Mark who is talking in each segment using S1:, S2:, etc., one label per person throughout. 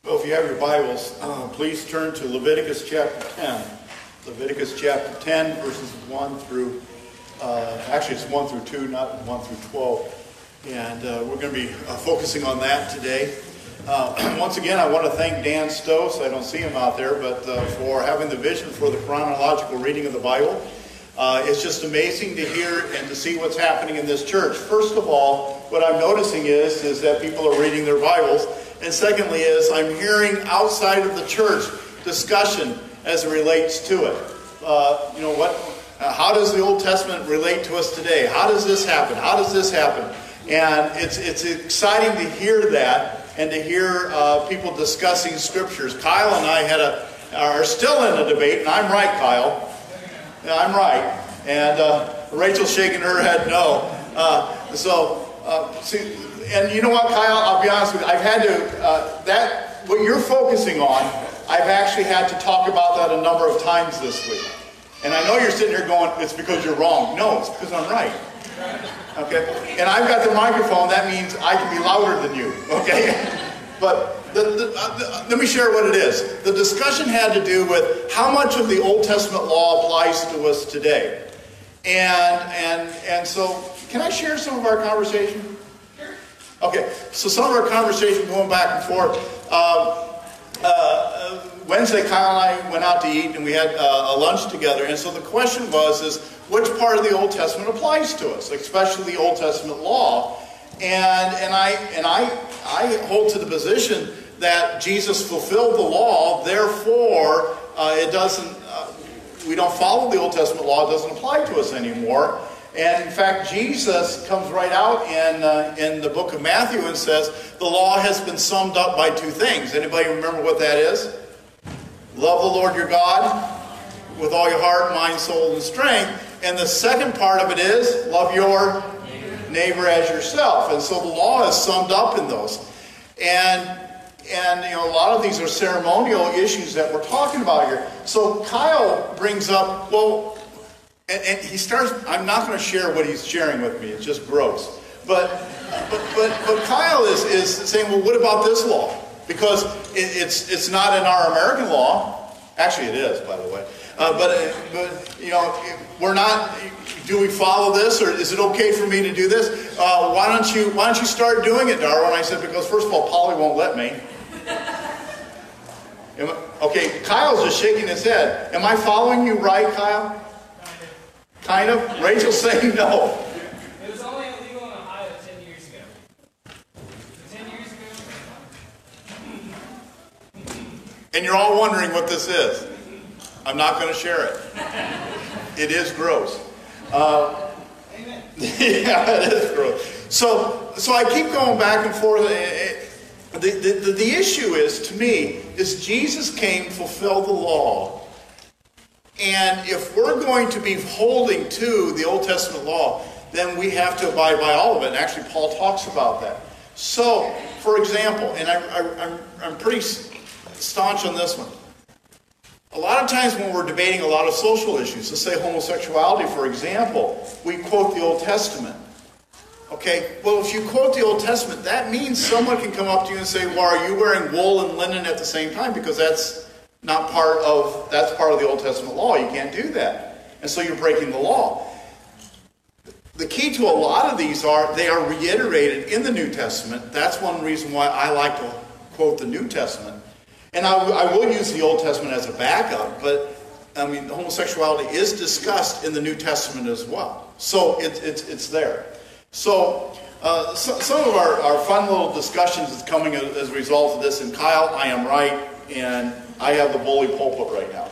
S1: Well, if you have your Bibles, please turn to Leviticus chapter 10. Leviticus chapter 10, verses 1 through, actually it's 1 through 2, not 1 through 12. And we're going to be focusing on that today. Once again, I want to thank Dan Stowe, I don't see him out there, but for having the vision for the chronological reading of the Bible. It's just amazing to hear and to see what's happening in this church. First of all, what I'm noticing is that people are reading their Bibles. And secondly is I'm hearing outside of the church discussion as it relates to it. How does the Old Testament relate to us today? How does this happen? How does this happen? And it's exciting to hear that and to hear people discussing scriptures. Kyle and I are still in a debate, and I'm right, Kyle. Yeah, I'm right. And Rachel's shaking her head no. And you know what, Kyle? I'll be honest with you. I've had to, what you're focusing on, I've actually had to talk about that a number of times this week. And I know you're sitting here going, it's because you're wrong. No, it's because I'm right. Okay? And I've got the microphone. That means I can be louder than you. Okay? But let me share what it is. The discussion had to do with how much of the Old Testament law applies to us today. And so, can I share some of our conversation? Okay, so some of our conversation going back and forth. Wednesday, Kyle and I went out to eat, and we had a lunch together. And so the question was, which part of the Old Testament applies to us, especially the Old Testament law? And I hold to the position that Jesus fulfilled the law. Therefore, it doesn't. We don't follow the Old Testament law. It doesn't apply to us anymore. And in fact, Jesus comes right out in the book of Matthew and says, the law has been summed up by two things. Anybody remember what that is? Love the Lord your God with all your heart, mind, soul, and strength. And the second part of it is, love your neighbor as yourself. And so the law is summed up in those. And a lot of these are ceremonial issues that we're talking about here. So Kyle brings up, and he starts, I'm not going to share what he's sharing with me. It's just gross. But Kyle is saying, well, what about this law? Because it's not in our American law. Actually, it is, by the way. We're not. Do we follow this, or is it okay for me to do this? Why don't you start doing it, Darwin? I said, because first of all, Polly won't let me. Okay, Kyle's just shaking his head. Am I following you right, Kyle? Kind of? Rachel's saying no.
S2: It was only illegal in Ohio 10 years ago. 10 years ago.
S1: And you're all wondering what this is. I'm not going to share it. It is gross.
S2: Amen.
S1: Yeah, it is gross. So I keep going back and forth. The issue is, to me, is Jesus came, fulfilled the law. And if we're going to be holding to the Old Testament law, then we have to abide by all of it. And actually, Paul talks about that. So, for example, and I'm pretty staunch on this one. A lot of times when we're debating a lot of social issues, let's say homosexuality, for example, we quote the Old Testament. Okay, well, if you quote the Old Testament, that means someone can come up to you and say, well, are you wearing wool and linen at the same time? Because that's part of the Old Testament law. You can't do that. And so you're breaking the law. The key to a lot of these they are reiterated in the New Testament. That's one reason why I like to quote the New Testament. And I will use the Old Testament as a backup, but homosexuality is discussed in the New Testament as well. So it's there. So some of our fun little discussions is coming as a result of this. And Kyle, I am right, and I have the bully pulpit right now.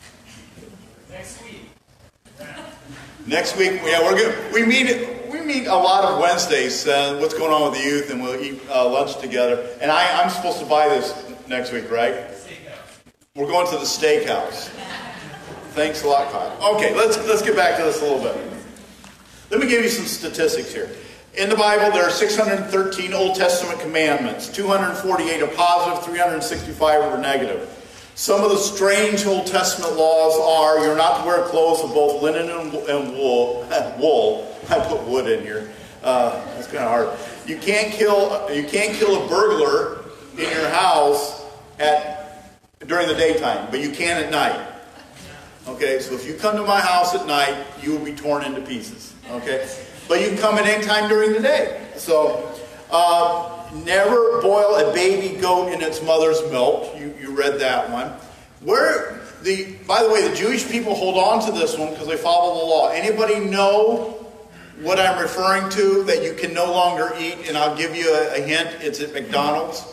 S1: Next week, yeah, we're good. We meet a lot of Wednesdays. What's going on with the youth, and we'll eat lunch together. And I'm supposed to buy this next week, right? We're going to the steakhouse. Thanks a lot, Kyle. Okay, let's get back to this a little bit. Let me give you some statistics here. In the Bible, there are 613 Old Testament commandments. 248 are positive, 365 are negative. Some of the strange Old Testament laws are you're not to wear clothes of both linen and wool. I put wood in here. That's kind of hard. You can't kill a burglar in your house during the daytime, but you can at night. Okay, so if you come to my house at night, you will be torn into pieces. Okay, but you can come at any time during the day. So, never boil a baby goat in its mother's milk. You read that one. By the way, the Jewish people hold on to this one because they follow the law. Anybody know what I'm referring to that you can no longer eat? And I'll give you a hint. It's at McDonald's.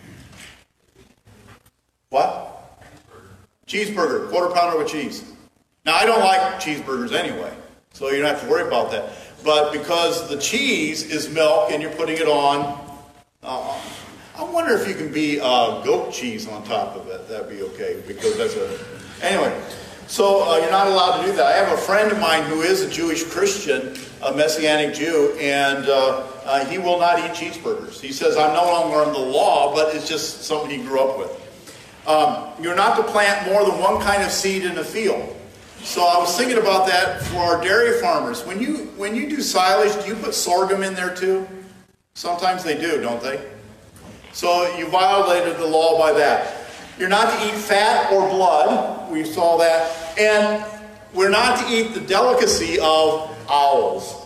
S1: What? Cheeseburger, quarter pounder with cheese. Now, I don't like cheeseburgers anyway, so you don't have to worry about that. But because the cheese is milk and you're putting it on, I wonder if you can be goat cheese on top of it. That'd be okay, because anyway. So you're not allowed to do that. I have a friend of mine who is a Jewish Christian, a Messianic Jew, and he will not eat cheeseburgers. He says, I'm no longer on the law, but it's just something he grew up with. You're not to plant more than one kind of seed in a field. So I was thinking about that for our dairy farmers. When you do silage, do you put sorghum in there too? Sometimes they do, don't they? So you violated the law by that. You're not to eat fat or blood. We saw that. And we're not to eat the delicacy of owls.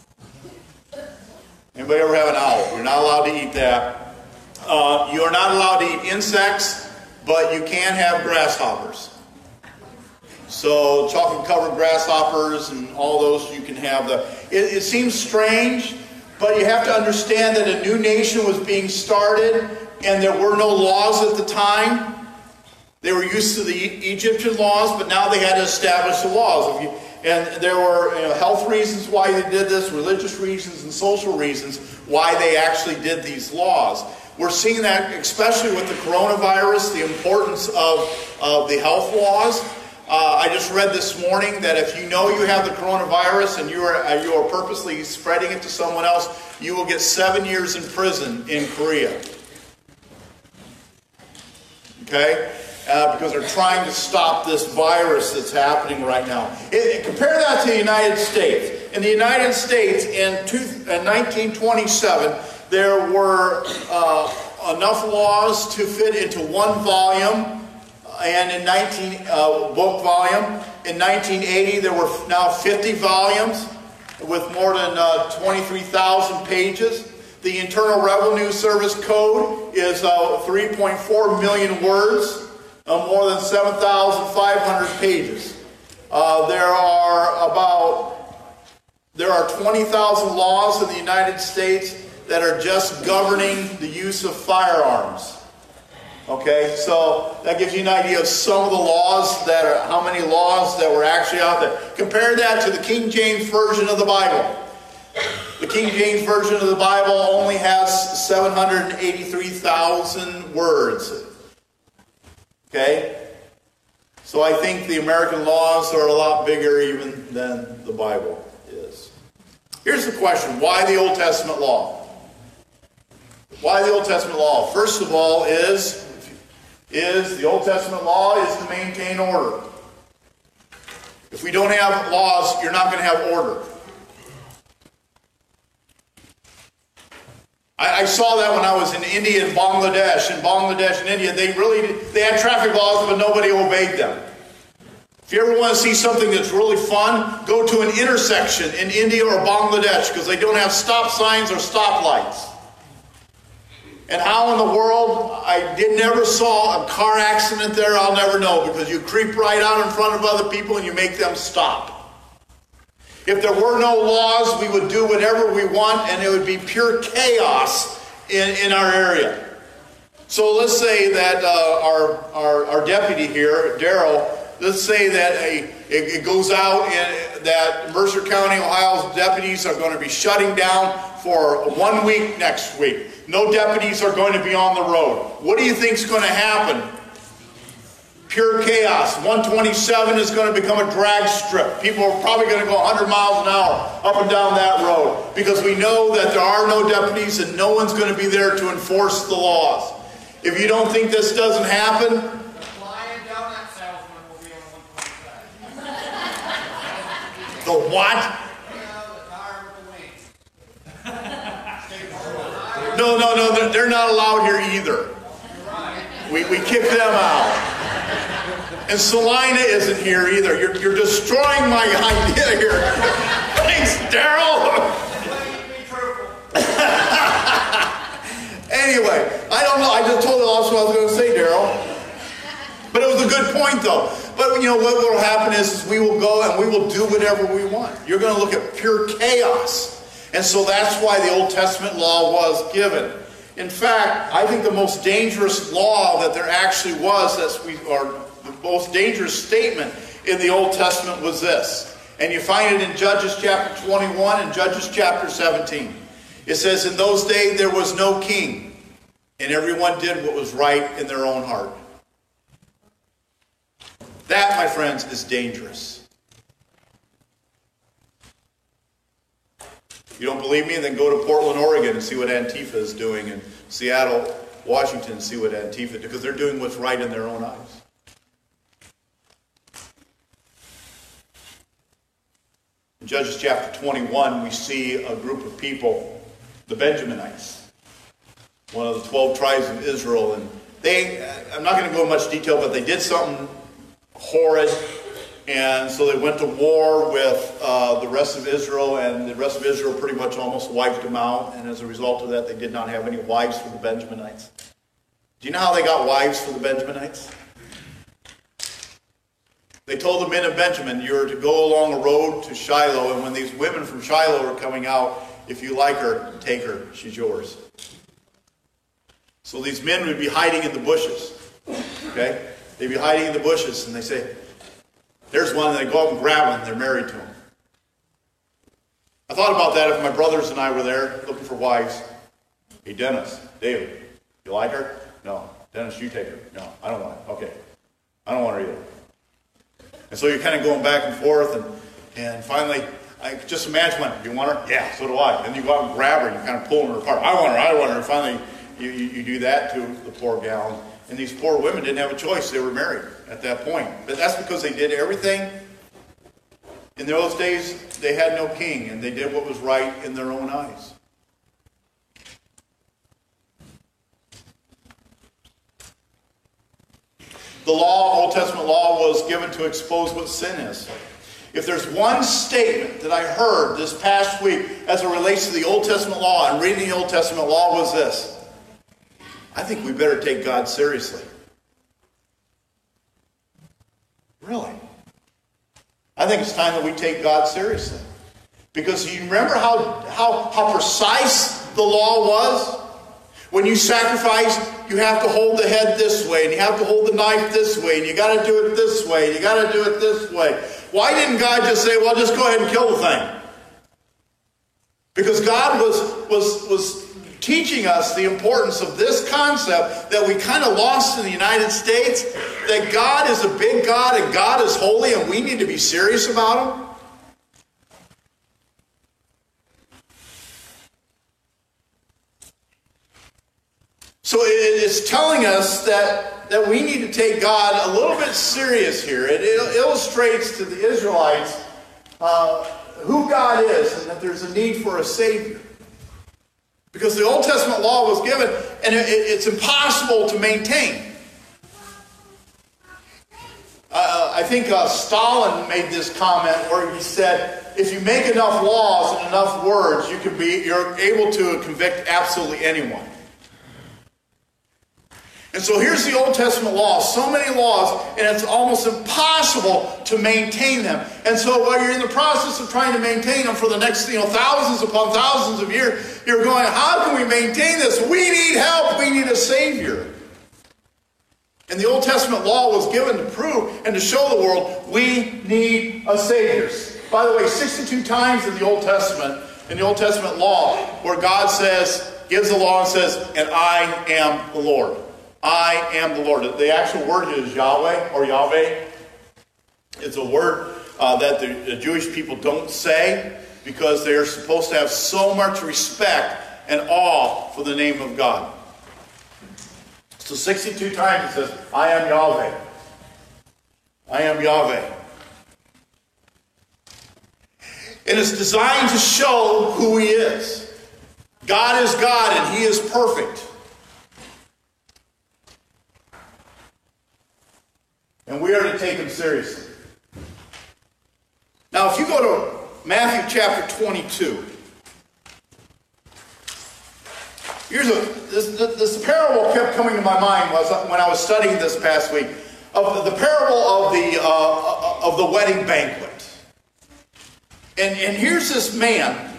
S1: Anybody ever have an owl? You're not allowed to eat that. You are not allowed to eat insects, but you can have grasshoppers. So chocolate-covered grasshoppers and all those, you can have. It seems strange, but you have to understand that a new nation was being started, and there were no laws at the time. They were used to the Egyptian laws, but now they had to establish the laws. And there were health reasons why they did this, religious reasons, and social reasons why they actually did these laws. We're seeing that especially with the coronavirus, the importance of the health laws. I just read this morning that if you know you have the coronavirus and you are purposely spreading it to someone else, you will get 7 years in prison in Korea. Okay? Because they're trying to stop this virus that's happening right now. Compare that to the United States. In the United States, in 1927, there were enough laws to fit into one volume, and in book volume. In 1980, there were now 50 volumes with more than 23,000 pages. The Internal Revenue Service Code is 3.4 million words. More than 7,500 pages. There are 20,000 laws in the United States that are just governing the use of firearms. Okay, so that gives you an idea of some of the laws how many laws that were actually out there. Compare that to the King James Version of the Bible. The King James Version of the Bible only has 783,000 words. Okay? So I think the American laws are a lot bigger even than the Bible is. Here's the question. Why the Old Testament law? Why the Old Testament law? First of all is the Old Testament law is to maintain order. If we don't have laws, you're not going to have order. I saw that when I was in India and Bangladesh. In Bangladesh and India, they had traffic laws, but nobody obeyed them. If you ever want to see something that's really fun, go to an intersection in India or Bangladesh, because they don't have stop signs or stoplights. And how in the world never saw a car accident there, I'll never know, because you creep right out in front of other people and you make them stop. If there were no laws, we would do whatever we want, and it would be pure chaos in our area. So let's say that our deputy here, Daryl, let's say that it goes out and that Mercer County, Ohio's deputies are going to be shutting down for 1 week next week. No deputies are going to be on the road. What do you think is going to happen? Pure chaos. 127 is going to become a drag strip. People are probably going to go 100 miles an hour up and down that road, because we know that there are no deputies and no one's going to be there to enforce the laws. If you don't think this doesn't happen,
S2: the flying donut salesman will be on 127.
S1: the what?
S2: The car with the wings.
S1: No, they're not allowed here either. We kicked them out. And Salina isn't here either. You're destroying my idea here. Thanks, Daryl. Anyway, I don't know. I just told you that's what I was going to say, Daryl. But it was a good point, though. But you know what will happen is we will go and we will do whatever we want. You're going to look at pure chaos. And so that's why the Old Testament law was given. In fact, I think the most dangerous law that there actually was, or the most dangerous statement in the Old Testament was this. And you find it in Judges chapter 21 and Judges chapter 17. It says, in those days there was no king, and everyone did what was right in their own heart. That, my friends, is dangerous. You don't believe me? Then go to Portland, Oregon and see what Antifa is doing, and Seattle, Washington, and see what Antifa, because they're doing what's right in their own eyes. In Judges chapter 21, we see a group of people, the Benjaminites, one of the 12 tribes of Israel, and I'm not going to go in much detail, but they did something horrid. And so they went to war with the rest of Israel, and the rest of Israel pretty much almost wiped them out. And as a result of that, they did not have any wives for the Benjaminites. Do you know how they got wives for the Benjaminites? They told the men of Benjamin, you're to go along a road to Shiloh, and when these women from Shiloh are coming out, if you like her, take her. She's yours. So these men would be hiding in the bushes. Okay? They'd be hiding in the bushes, and they say, there's one, and they go up and grab him, and they're married to him. I thought about that if my brothers and I were there looking for wives. Hey, Dennis, David, you like her? No. Dennis, you take her. No, I don't want her. Okay. I don't want her either. And so you're kind of going back and forth, and finally, I just imagine one. You want her? Yeah, so do I. Then you go out and grab her, and you're kind of pulling her apart. I want her. And finally, you do that to the poor gal. And these poor women didn't have a choice. They were married at that point. But that's because they did everything. In those days, they had no king, and they did what was right in their own eyes. The law, Old Testament law, was given to expose what sin is. If there's one statement that I heard this past week as it relates to the Old Testament law and reading the Old Testament law was this: I think we better take God seriously. Really? I think it's time that we take God seriously. Because you remember how precise the law was? When you sacrifice, you have to hold the head this way, and you have to hold the knife this way, and you got to do it this way, and you got to do it this way. Why didn't God just say, well, just go ahead and kill the thing? Because God was teaching us the importance of this concept that we kind of lost in the United States, that God is a big God and God is holy and we need to be serious about Him. So it is telling us that we need to take God a little bit serious here. It illustrates to the Israelites who God is and that there's a need for a Savior. Because the Old Testament law was given, and it's impossible to maintain. I think Stalin made this comment where he said, if you make enough laws and enough words, you're able to convict absolutely anyone. And so here's the Old Testament law, so many laws, and it's almost impossible to maintain them. And so while you're in the process of trying to maintain them for the next thousands upon thousands of years, you're going, how can we maintain this? We need help. We need a Savior. And the Old Testament law was given to prove and to show the world we need a Savior. By the way, 62 times in the Old Testament law, where God gives the law and says, and I am the Lord. I am the Lord. The actual word is Yahweh or Yahweh. It's a word that the Jewish people don't say because they're supposed to have so much respect and awe for the name of God. So 62 times it says, I am Yahweh. I am Yahweh. And it's designed to show who He is. God is God and He is perfect. And we are to take him seriously. Now, if you go to Matthew chapter 22, this parable kept coming to my mind when I was studying this past week, of the parable of the wedding banquet. And here's this man,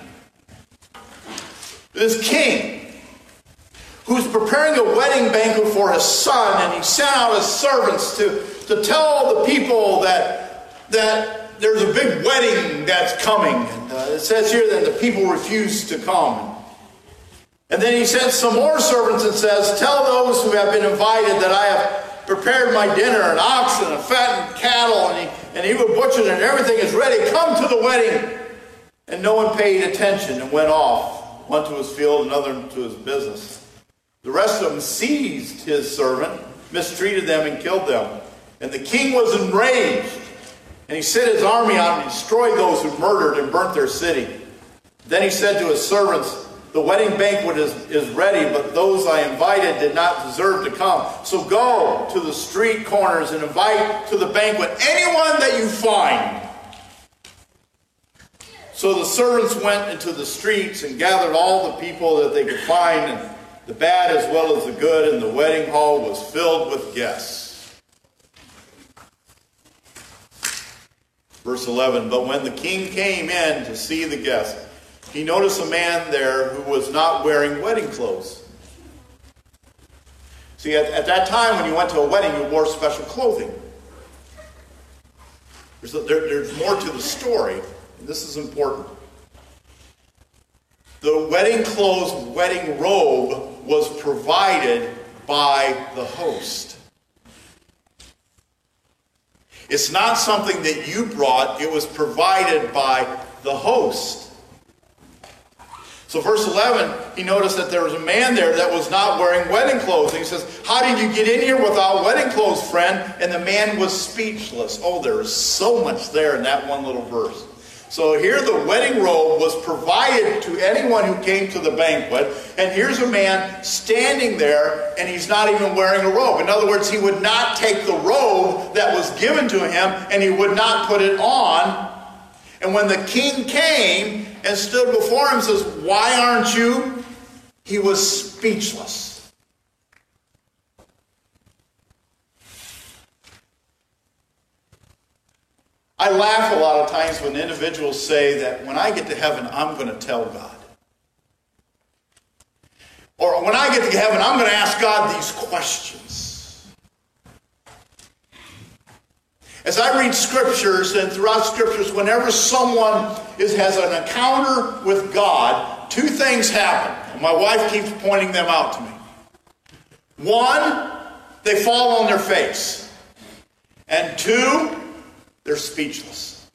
S1: this king, who's preparing a wedding banquet for his son, and he sent out his servants to tell the people that there's a big wedding that's coming. And it says here that the people refused to come. And then he sent some more servants and says, tell those who have been invited that I have prepared my dinner, and oxen and fattened cattle, and even butchered, and everything is ready. Come to the wedding. And no one paid attention and went off, one to his field, another to his business. The rest of them seized his servant, mistreated them, and killed them. And the king was enraged, and he sent his army out and destroyed those who murdered and burnt their city. Then he said to his servants, the wedding banquet is ready, but those I invited did not deserve to come. So go to the street corners and invite to the banquet anyone that you find. So the servants went into the streets and gathered all the people that they could find, and the bad as well as the good, and the wedding hall was filled with guests. Verse 11, but when the king came in to see the guests, he noticed a man there who was not wearing wedding clothes. See, at that time when you went to a wedding, you wore special clothing. There's more to the story, and this is important. The wedding clothes, wedding robe was provided by the host. It's not something that you brought, it was provided by the host. So verse 11, he noticed that there was a man there that was not wearing wedding clothes. And he says, how did you get in here without wedding clothes, friend? And the man was speechless. Oh, there is so much there in that one little verse. So here the wedding robe was provided to anyone who came to the banquet. And here's a man standing there, and he's not even wearing a robe. In other words, he would not take the robe that was given to him, and he would not put it on. And when the king came and stood before him and says, why aren't you? He was speechless. I laugh a lot of times when individuals say that when I get to heaven, I'm going to tell God. Or when I get to heaven, I'm going to ask God these questions. As I read scriptures, and throughout scriptures, whenever someone has an encounter with God, two things happen. And my wife keeps pointing them out to me. One, they fall on their face. And two, they're speechless.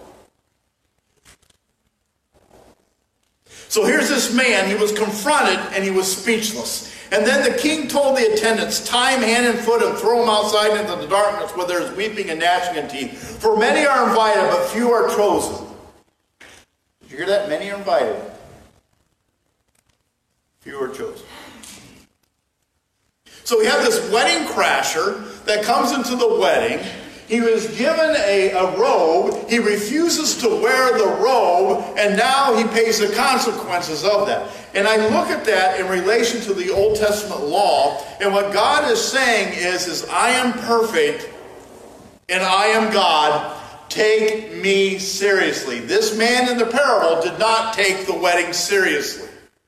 S1: So here's this man, he was confronted and he was speechless. And then the king told the attendants, tie him hand and foot and throw him outside into the darkness where there is weeping and gnashing of teeth. For many are invited, but few are chosen. Did you hear that? Many are invited. Few are chosen. So we have this wedding crasher that comes into the wedding. He was given a robe. He refuses to wear the robe, and now he pays the consequences of that. And I look at that in relation to the Old Testament law, and what God is saying is I am perfect, and I am God. Take me seriously. This man in the parable did not take the wedding seriously.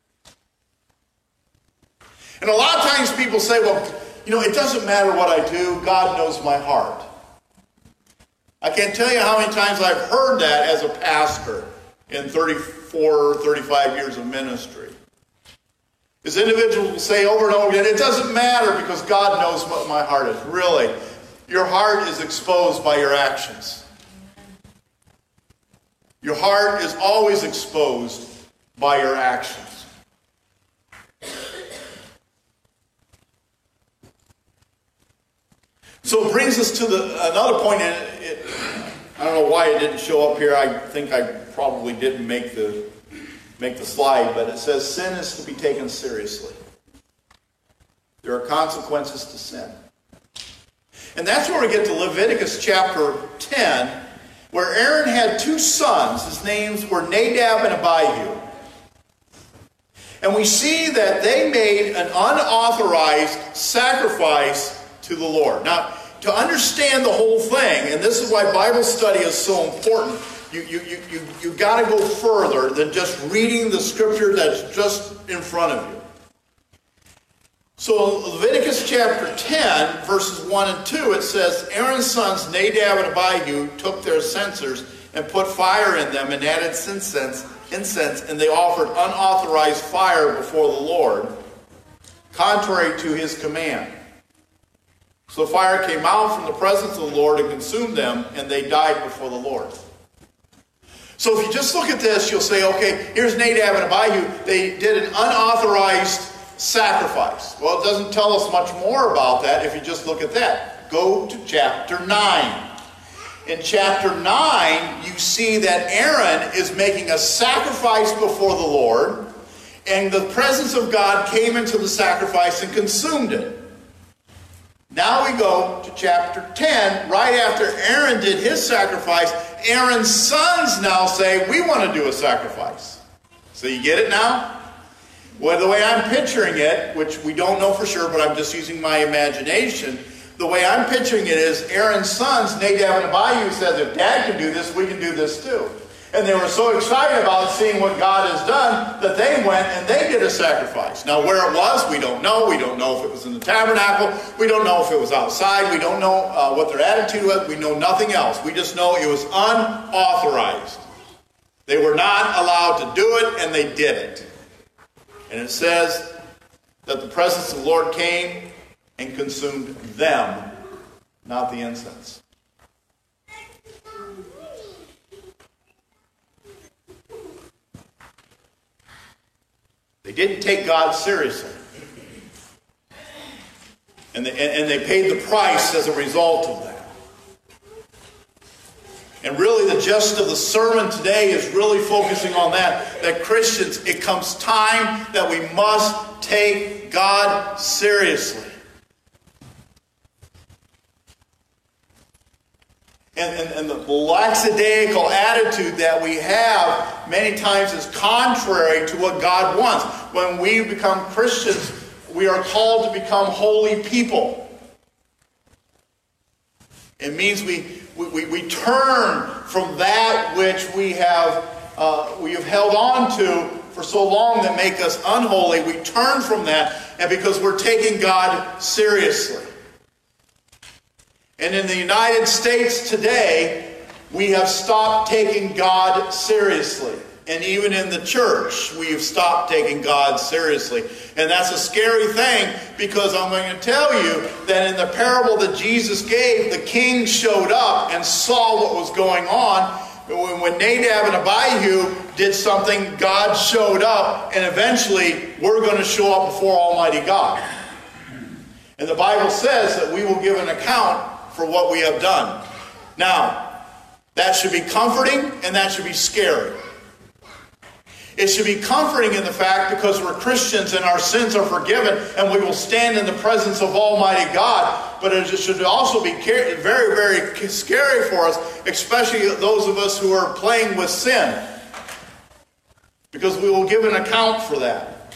S1: And a lot of times people say, well, it doesn't matter what I do. God knows my heart. I can't tell you how many times I've heard that as a pastor in 34 or 35 years of ministry. As individuals will say over and over again, it doesn't matter because God knows what my heart is. Really, your heart is exposed by your actions. Your heart is always exposed by your actions. So it brings us to another point. I don't know why it didn't show up here. I think I probably didn't make the slide, but it says sin is to be taken seriously. There are consequences to sin. And that's where we get to Leviticus chapter 10, where Aaron had two sons. His names were Nadab and Abihu. And we see that they made an unauthorized sacrifice to the Lord. Now, to understand the whole thing, and this is why Bible study is so important, you got to go further than just reading the scripture that's just in front of you. So Leviticus chapter 10, verses 1 and 2, it says, Aaron's sons Nadab and Abihu took their censers and put fire in them and added incense, and they offered unauthorized fire before the Lord, contrary to his command. So fire came out from the presence of the Lord and consumed them, and they died before the Lord. So if you just look at this, you'll say, okay, here's Nadab and Abihu. They did an unauthorized sacrifice. Well, it doesn't tell us much more about that if you just look at that. Go to chapter 9. In chapter 9, you see that Aaron is making a sacrifice before the Lord, and the presence of God came into the sacrifice and consumed it. Now we go to chapter 10. Right after Aaron did his sacrifice, Aaron's sons now say, we want to do a sacrifice. So you get it now? Well, the way I'm picturing it, which we don't know for sure, but I'm just using my imagination, the way I'm picturing it is Aaron's sons, Nadab and Abihu, said, if Dad can do this, we can do this too. And they were so excited about seeing what God has done that they went and they did a sacrifice. Now where it was, we don't know. We don't know if it was in the tabernacle. We don't know if it was outside. We don't know what their attitude was. We know nothing else. We just know it was unauthorized. They were not allowed to do it, and they did it. And it says that the presence of the Lord came and consumed them, not the incense. They didn't take God seriously. And they paid the price as a result of that. And really the gist of the sermon today is really focusing on that Christians, it comes time that we must take God seriously. And the lackadaisical attitude that we have many times is contrary to what God wants. When we become Christians, we are called to become holy people. It means we turn from that which we have held on to for so long that make us unholy. We turn from that, and because we're taking God seriously. And in the United States today, we have stopped taking God seriously. And even in the church, we have stopped taking God seriously. And that's a scary thing, because I'm going to tell you that in the parable that Jesus gave, the king showed up and saw what was going on. When Nadab and Abihu did something, God showed up, and eventually we're going to show up before Almighty God. And the Bible says that we will give an account for what we have done. Now, that should be comforting and that should be scary. It should be comforting in the fact because we're Christians and our sins are forgiven and we will stand in the presence of Almighty God. But it should also be very, very scary for us, especially those of us who are playing with sin, because we will give an account for that.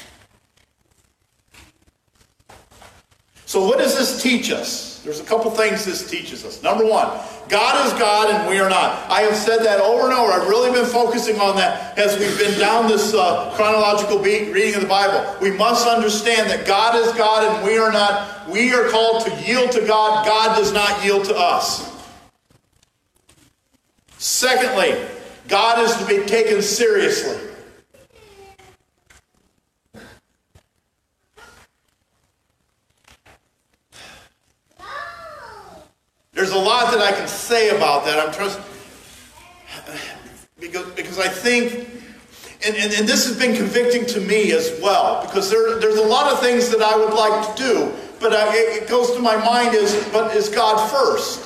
S1: So what does this teach us? There's a couple things this teaches us. Number one, God is God and we are not. I have said that over and over. I've really been focusing on that as we've been down this chronological reading of the Bible. We must understand that God is God and we are not. We are called to yield to God. God does not yield to us. Secondly, God is to be taken seriously. There's a lot that I can say about that. Because I think, and this has been convicting to me as well, because there's a lot of things that I would like to do, but it goes to my mind but is God first?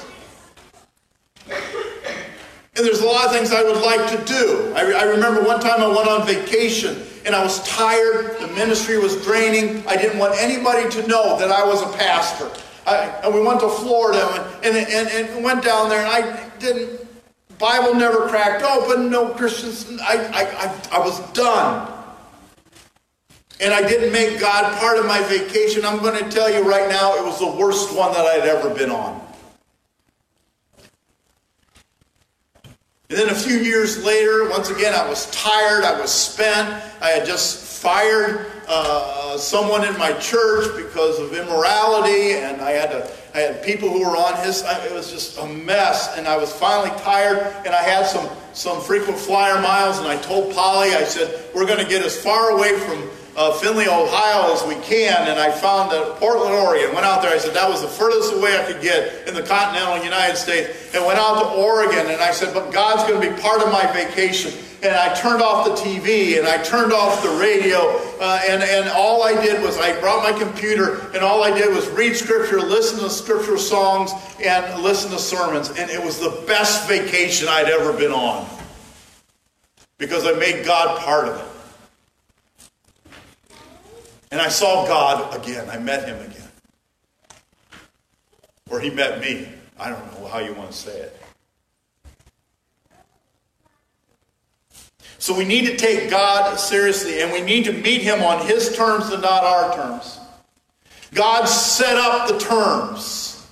S1: And there's a lot of things I would like to do. I remember one time I went on vacation and I was tired. The ministry was draining. I didn't want anybody to know that I was a pastor. And we went to Florida and went down there, and I didn't. Bible never cracked open. No Christians. I was done. And I didn't make God part of my vacation. I'm going to tell you right now, it was the worst one that I'd ever been on. And then a few years later, once again, I was tired. I was spent. I had just fired someone in my church because of immorality, and I had people who were on his. It was just a mess, and I was finally tired. And I had some frequent flyer miles, and I told Polly, I said, we're going to get as far away from Findlay, Ohio as we can, and I found Portland, Oregon. Went out there. I said that was the furthest away I could get in the continental United States, and went out to Oregon. And I said, but God's going to be part of my vacation. And I turned off the TV, and I turned off the radio, and all I did was I brought my computer, and all I did was read Scripture, listen to scriptural songs, and listen to sermons. And it was the best vacation I'd ever been on, because I made God part of it. And I saw God again. I met him again. Or he met me. I don't know how you want to say it. So we need to take God seriously, and we need to meet him on his terms and not our terms. God set up the terms.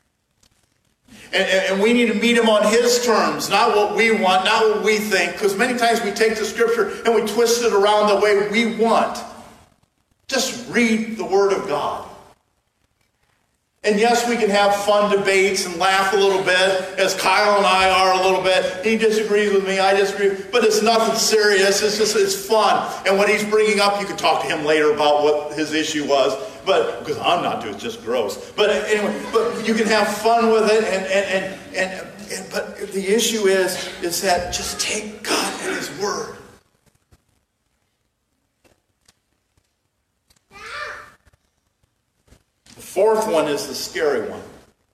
S1: And we need to meet him on his terms, not what we want, not what we think. Because many times we take the Scripture and we twist it around the way we want. Just read the Word of God. And yes, we can have fun debates and laugh a little bit, as Kyle and I are a little bit. He disagrees with me, I disagree. But it's nothing serious. It's fun. And what he's bringing up, you can talk to him later about what his issue was. But because I'm not doing, it's just gross. But anyway, but you can have fun with it. But the issue is that just take God at his word. Fourth one is the scary one.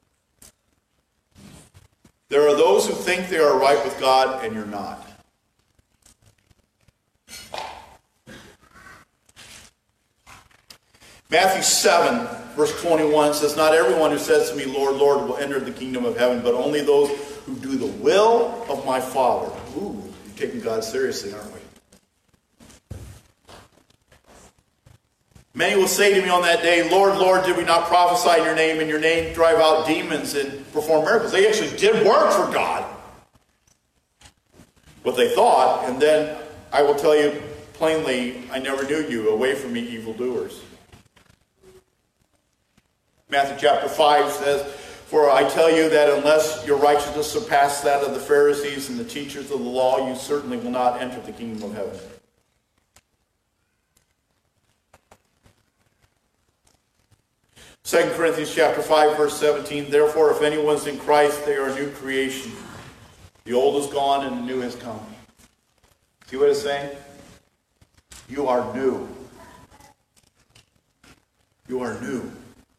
S1: There are those who think they are right with God, and you're not. Matthew 7, verse 21 says, not everyone who says to me, Lord, Lord, will enter the kingdom of heaven, but only those who do the will of my Father. Ooh, you're taking God seriously, aren't we? Many will say to me on that day, Lord, Lord, did we not prophesy in your name drive out demons and perform miracles? They actually did work for God. What they thought, and then I will tell you plainly, I never knew you. Away from me, evildoers. Matthew chapter 5 says, for I tell you that unless your righteousness surpasses that of the Pharisees and the teachers of the law, you certainly will not enter the kingdom of heaven. 2 Corinthians chapter 5, verse 17, therefore, if anyone's in Christ, they are a new creation. The old is gone and the new has come. See what it's saying? You are new. You are new.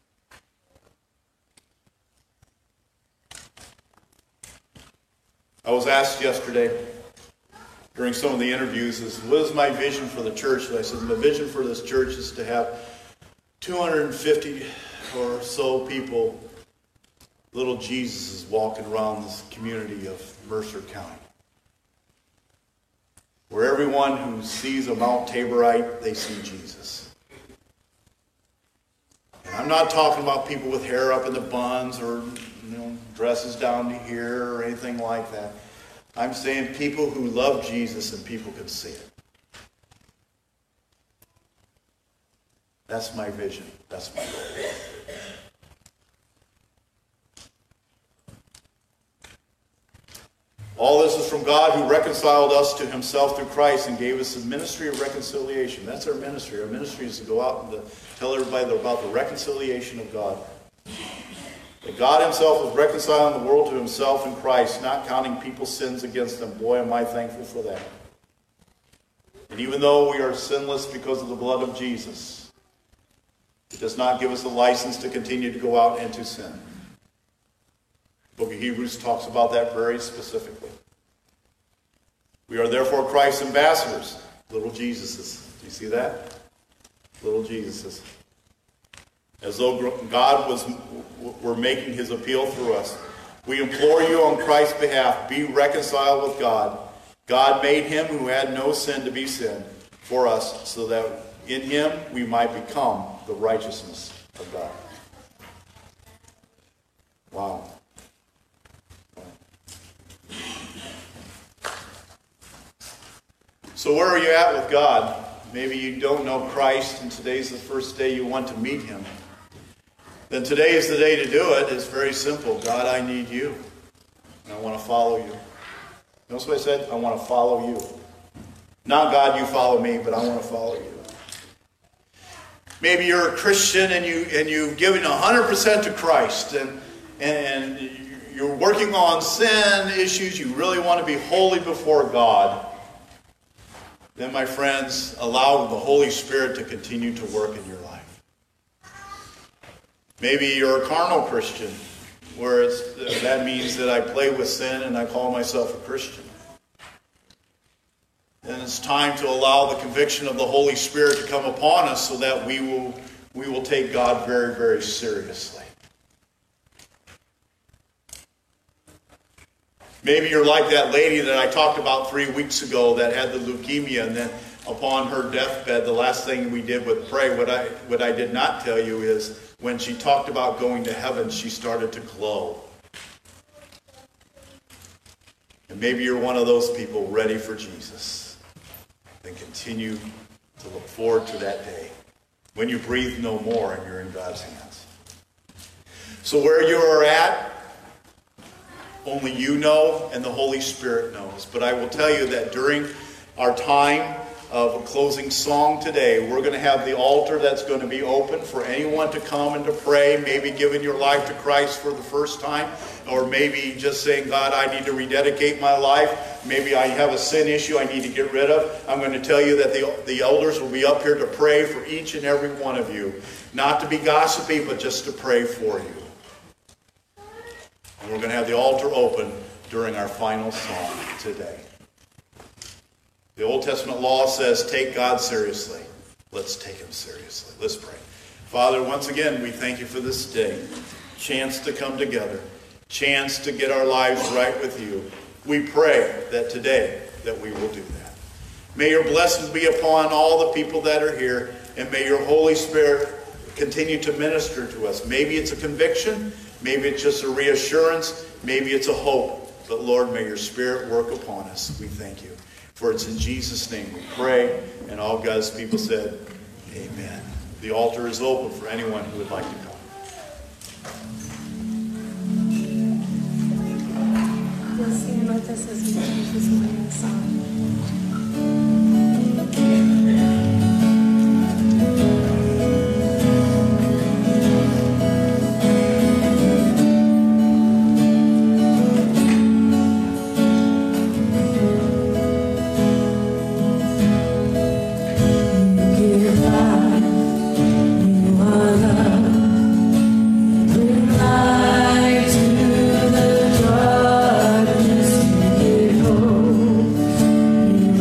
S1: I was asked yesterday during some of the interviews, what is my vision for the church? And I said, my vision for this church is to have 250 or so people, little Jesuses, walking around this community of Mercer County. Where everyone who sees a Mount Taborite, they see Jesus. And I'm not talking about people with hair up in the buns or dresses down to here or anything like that. I'm saying people who love Jesus and people can see it. That's my vision. That's my goal. All this is from God who reconciled us to himself through Christ and gave us the ministry of reconciliation. That's our ministry. Our ministry is to go out and to tell everybody about the reconciliation of God. That God himself was reconciling the world to himself in Christ, not counting people's sins against them. Boy, am I thankful for that. And even though we are sinless because of the blood of Jesus, it does not give us a license to continue to go out into sin. The book of Hebrews talks about that very specifically. We are therefore Christ's ambassadors, little Jesuses. Do you see that? Little Jesuses. as though God were making his appeal through us. We implore you on Christ's behalf, be reconciled with God. God made him who had no sin to be sin for us, so that in him we might become the righteousness of God. Wow. So where are you at with God? Maybe you don't know Christ, and today's the first day you want to meet him. Then today is the day to do it. It's very simple. God, I need you. And I want to follow you. Notice what I said? I want to follow you. Not God, you follow me, but I want to follow you. Maybe you're a Christian and you've given 100% to Christ, and you're working on sin issues. You really want to be holy before God. Then, my friends, allow the Holy Spirit to continue to work in your life. Maybe you're a carnal Christian, where that means that I play with sin and I call myself a Christian. Then it's time to allow the conviction of the Holy Spirit to come upon us so that we will take God very, very seriously. Maybe you're like that lady that I talked about 3 weeks ago that had the leukemia, and then upon her deathbed, the last thing we did was pray. What I did not tell you is when she talked about going to heaven, she started to glow. And maybe you're one of those people ready for Jesus. Then continue to look forward to that day when you breathe no more and you're in God's hands. So where you are at, only you know and the Holy Spirit knows. But I will tell you that during our time of a closing song today, we're going to have the altar that's going to be open for anyone to come and to pray, maybe giving your life to Christ for the first time, or maybe just saying, God, I need to rededicate my life. Maybe I have a sin issue I need to get rid of. I'm going to tell you that the elders will be up here to pray for each and every one of you. Not to be gossipy, but just to pray for you. And we're going to have the altar open during our final song today. The Old Testament law says, take God seriously. Let's take him seriously. Let's pray. Father, once again, we thank you for this day. Chance to come together. Chance to get our lives right with you. We pray that today that we will do that. May your blessings be upon all the people that are here, and may your Holy Spirit continue to minister to us. Maybe it's a conviction. Maybe it's just a reassurance. Maybe it's a hope. But Lord, may your Spirit work upon us. We thank you. For it's in Jesus' name we pray. And all God's people said, amen. The altar is open for anyone who would like to come.
S3: You'll sing with us as we finish this morning song.
S4: You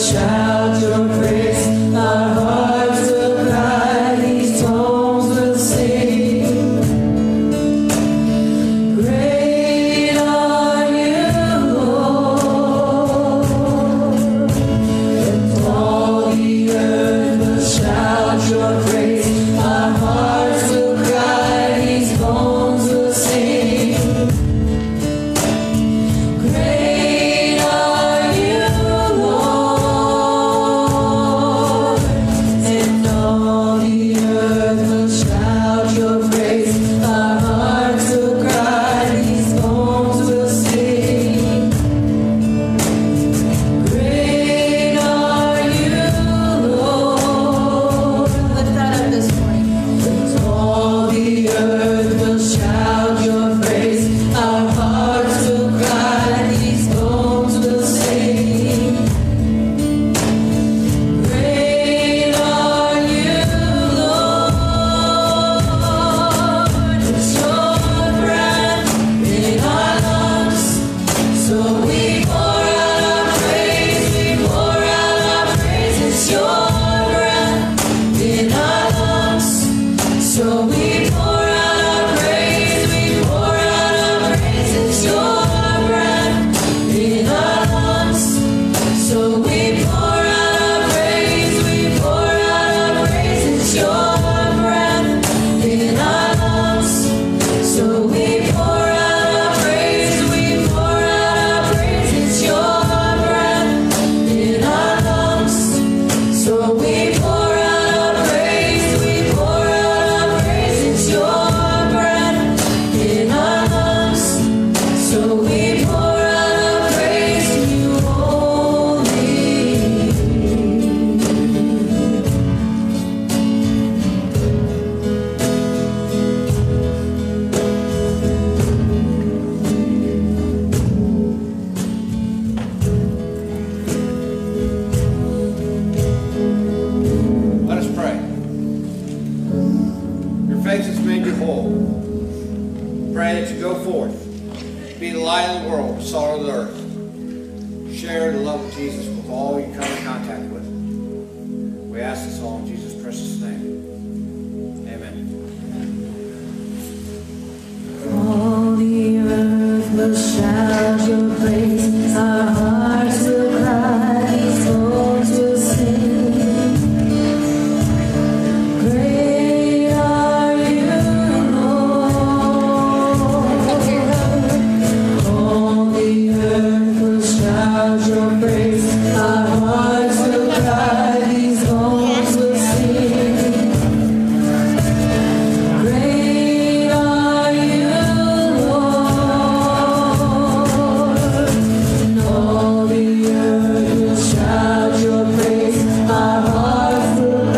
S4: Share the love of Jesus with all you come in contact with. We ask this all in Jesus' precious